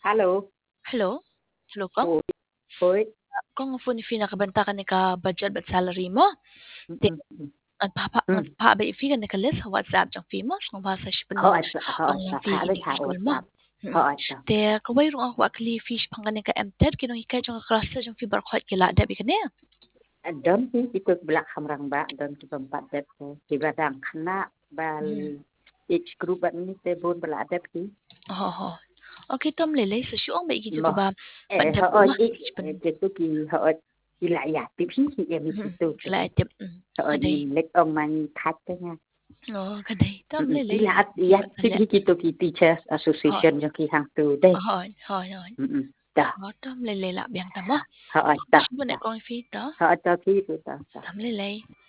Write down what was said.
Halo. Hello? Hello ko? Oi, oi. Kung phone pinakabanta ka ni ka budget at salary mo, di nagpapa ifi ka nakalis sa WhatsApp trong fee mo, kung basa siya pa Họ online sa fee khá với ini thả school mo. WhatsApp. Họ sa. Te kawai rong ako akli fish pang ka ni ka MTED kinong hikay trong klase trong fee bar kwat kila dabi ka niya. Don thì tôi belak hamrang ba don tu tempat dat di badang kena bal each group ni te bon belak dat ki. Okay, tom lele sa siyong ba iki ka ba? Họ cái tu ki họ ki lại ya tiếp hi em tu. Lại tiếp. Họ đi lek ông man thắt thế nha. Kaday. Tom lele. Ila at ya ki tu ki teachers association yang ki hang tu đây. Hỏi. Đó. Tom lele la biang tama. Họ ta. Bữa nay con phi đó. Họ cho ki tu ta. Tắm lele.